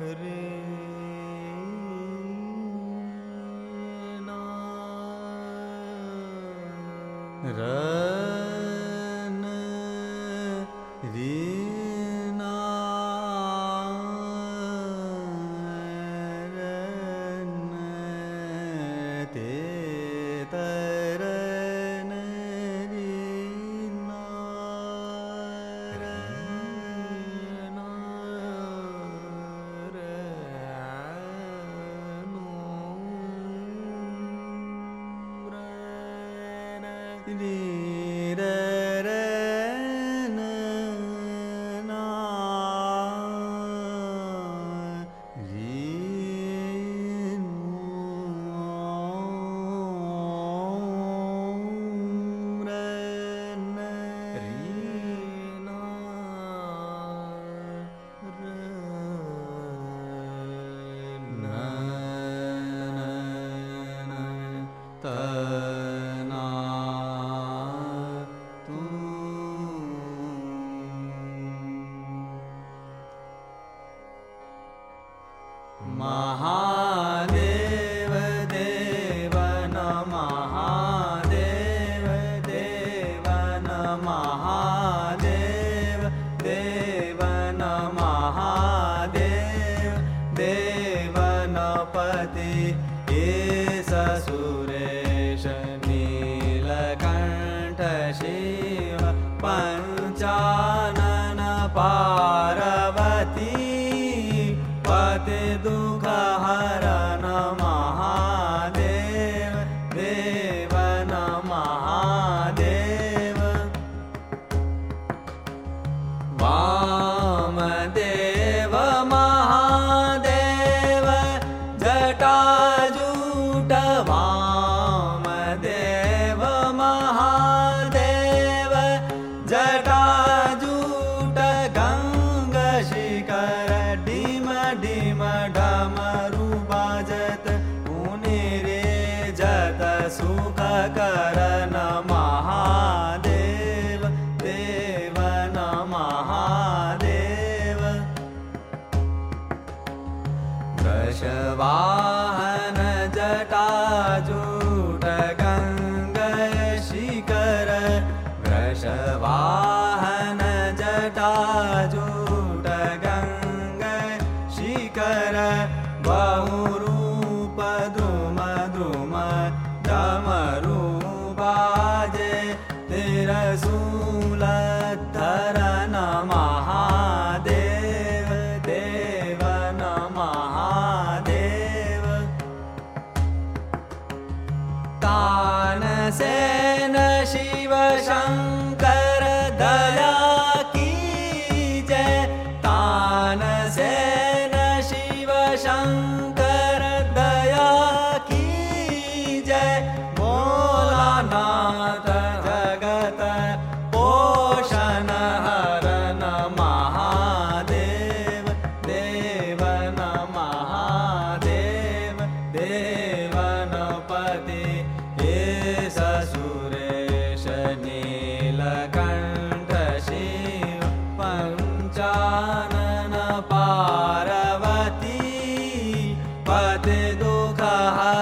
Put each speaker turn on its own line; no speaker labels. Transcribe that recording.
महादेव देव नमः देव देव नमः देव देव नमः देव देव नपति एष सुरेश नीलकण्ठ शिव पञ्चानन पार्वती पति दुःख हरण महादेव देव नमः देव वामदेव महादेव जटाजूट वामदेव महादेव जटाजूट गङ्गशिखर डिम डिम डमरू बाजत पुनिरे जत सुख करन महादेव देव नमः देव वृषवाहन जटाजूट गङ्गशिखर वृषवाहन जटाजूट शिखर बहुरूप द्रुम द्रुम डमरू बाजे तिरशूलधरन महादेव देव नमः देव तानसेन शिव शङ्कर दया कीजय तानसेन शंकर दया की जय भोलानाथ जगत पोषण हरण महादेव देव नमः देव देव नपति एष सुरेश नीलकण्ठ शिव पञ्चानन पार्वती पति दुःख